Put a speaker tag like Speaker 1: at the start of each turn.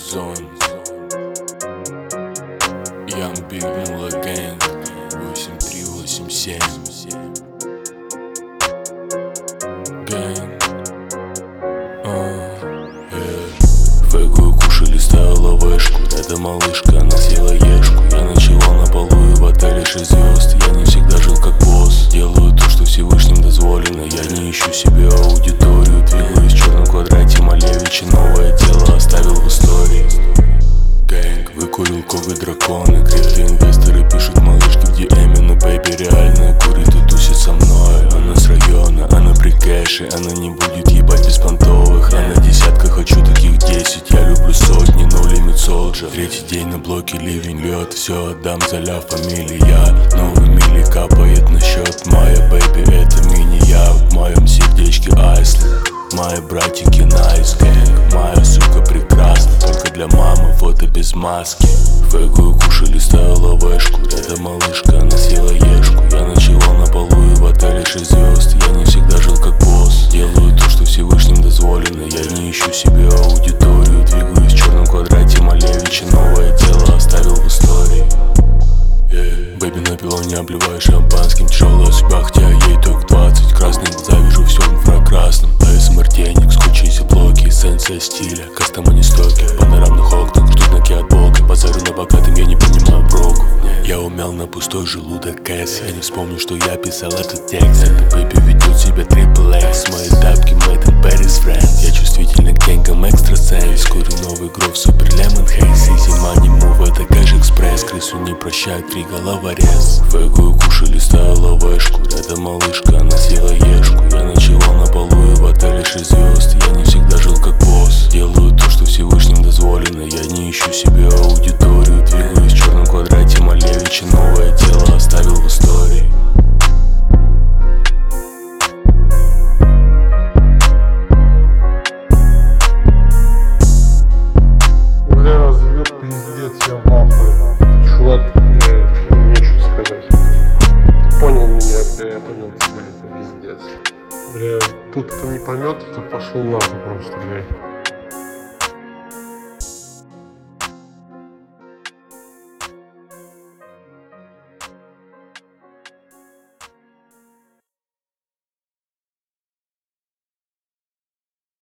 Speaker 1: Zone Young Big Mula Gang 8387 Gang Фейгую кушали, ставила вешку. Эта малышка, она съела ешку. Я ночевал на полу и в отеле 6 звезд. Я не всегда жил как босс. Делаю то, что Всевышним дозволено. Я не ищу себе аудиторию. Двигаюсь в черном квадрате Малевича. Новое тело оставил в истории. Гэнг, выкурил коготь драконы. Криптоинвесторы пишут малышки в DM. Но бэйби реально курит и тусит со мной. Она с района, она при кэше. Она не будет ебать беспонтовых. А на десятках хочу таких 10. Я люблю сотни, no limit soldier. Третий день на блоке, ливень лед. Все отдам за ля фамилия. Новый мили капает на счет. Моя бэйби это мини. Я в моем сердечке Айсланд. Мои братики найс гэнг. Моя сука прекрасна, только для мамы фото без маски. Фейгую кушали, ставила вешку. Эта малышка, она съела ешку. Я ночевал на полу и в отеле 6 звезд. Я не всегда жил как босс. Делаю то, что Всевышним дозволено. Я не ищу себе аудиторию. Двигаюсь в черном квадрате Малевича. Новое тело оставил в истории. Бэйби напила, не обливай шампанским. Тяжелая судьба, хотя ей только 20. Красные глаза, вижу все в инфракрасном. АСМР денег, скучайся блоки. Эссенция стиля, кастома не стойки. В панорамных окнах ждут знаки от бога. Базарю на богатым, я не понимаю броку. Я умел на пустой желудок кэс. Я не вспомню, что я писал этот текст. Эта бэйби ведет себя трипл X. Мои тапки, made in Paris friends. Я чувствительный к деньгам экстрасенс. Курю новый гров, супер лемон хейс. Easy money move, это кэш экспресс. Крысу не прощают, 3 головорез. Фейгую кушали, ставила вешку. Эта малышка, она съела ешку. Я ночевал на полу и в отеле 6 звезд. Я не всегда жил как босс. Делаю то, что Всевышним дозволено. Я не ищу себе аудиторию.